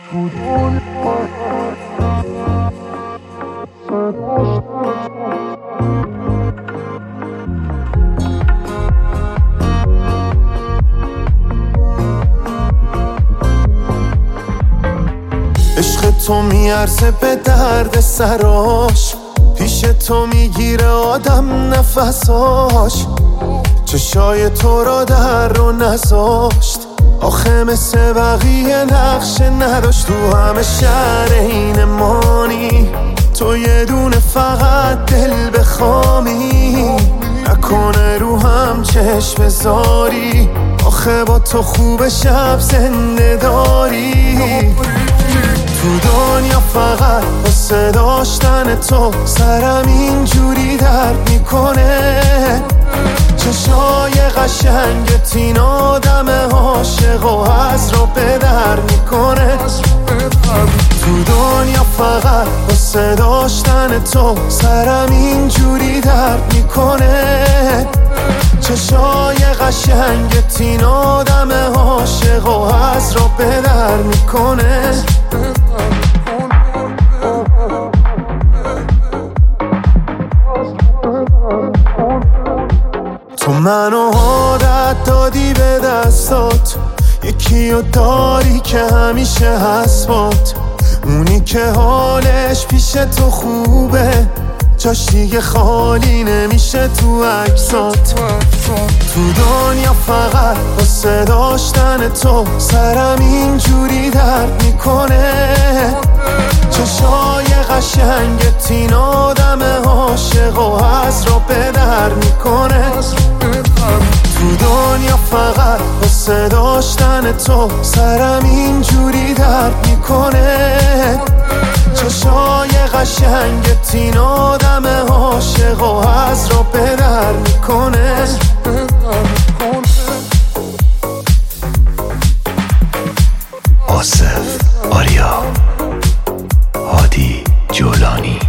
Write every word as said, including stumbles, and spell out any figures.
عشق تو میارزه به درد سراش، پیش تو میگیره آدم نفساش. چشای تو را در رو نذاشت، آخه مثل بقیه نقش نداشت. تو همه شهر این مانی، تو یه دونه فقط دل بخوامی. نکنه رو هم چشم بذاری، آخه با تو خوب شب زنده داری. تو دنیا فقط واسه داشتن تو سرم اینجوری درد میکنه. چشای قشنگت این آدم عاشق و از رو به در میکنه. تو دنیا فقط واسه داشتن تو سرم اینجوری درد میکنه. چشای قشنگت این آدم عاشق و از رو به در میکنه. تو منو عادت دادی به دستات، یکی رو داری که همیشه هست بات. اونی که حالش پیش تو خوبه، جاش دیگه خالی نمیشه تو عکسات. تو دنیا فقط واسه داشتن تو سرم اینجوری درد میکنه. چشای قشنگت این آدم عاشق و از رو به در میکنه. تو دنیا فقط واسه داشتن تو سرم اینجوری درد میکنه. چشای قشنگت این آدم عاشق و از رو به در میکنه. آصف آریا، هادی جولانی.